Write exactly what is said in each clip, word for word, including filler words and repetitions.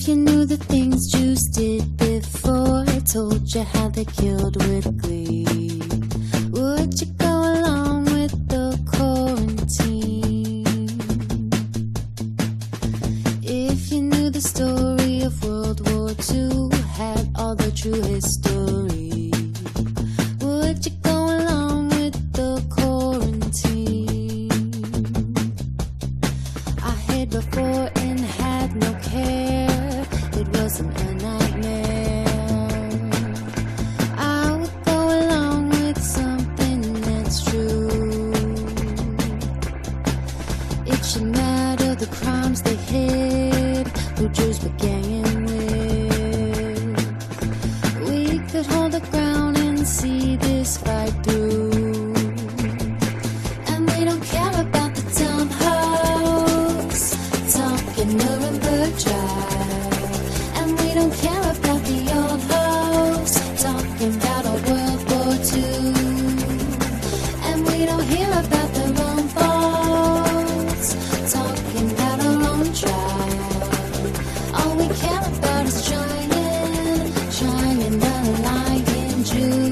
you knew the things Jews did before, I told you how they killed with glee, would you go along with the quarantine? If you knew the story of World War Two, had all the true history, would you go along with the quarantine? I hid before and had no care, it wasn't a nightmare. I would go along with something that's true. It should matter the crimes they hid, who Jews were ganging with. We could hold the ground and see this fight through. And we don't care about the dumb hoax talking Nuremberg trial. And we don't care about the old hoax talking about a World War Two. And we don't hear about their own faults talking about our own trial. All we care about is trying, trying the lying Jew.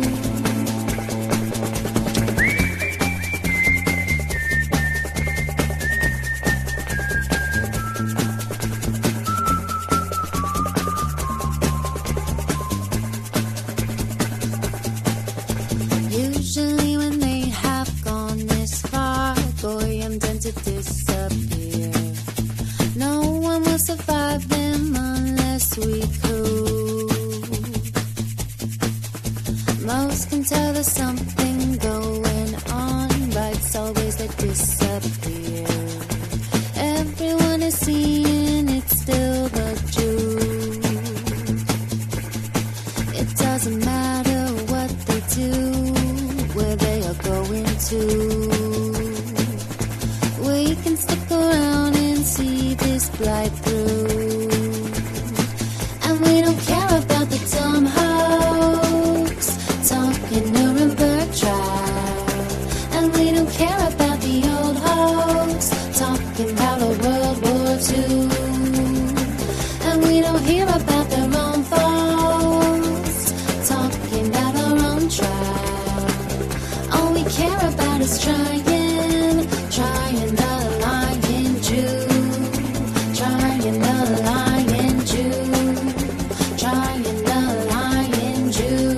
Usually when they have gone this far, boy, I'm done to disappear. No one will survive them unless we cool. Most can tell there's something going on, but it's always they disappear. Everyone is seeing it's still the Jews. It doesn't matter what they do, where they are going to. We can stick around and see this blight through. And we don't care about the dumb hoax talking Nuremberg trial. And we don't care about the old hoax talking about a World War Two. And we don't hear about their own faults talking about our own trial. All we care about is trying, trying the lying Jew, trying the lying Jew, trying the lying Jew.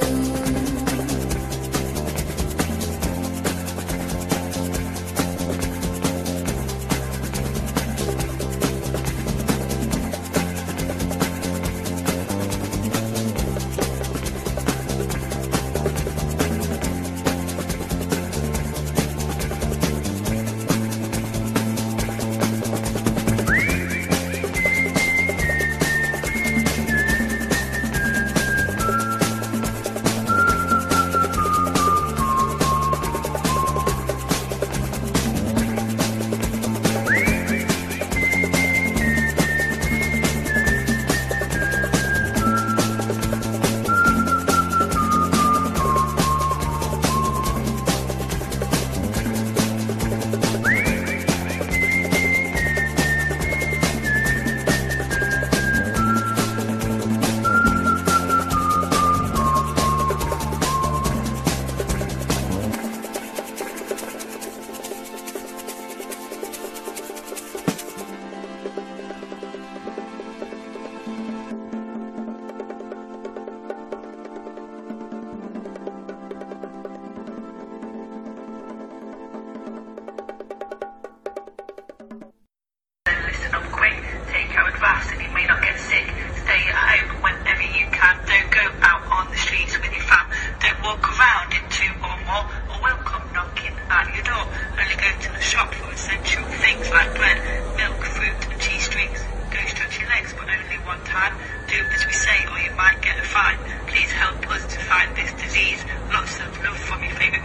Please help us to fight this disease. Lots of love from your favourite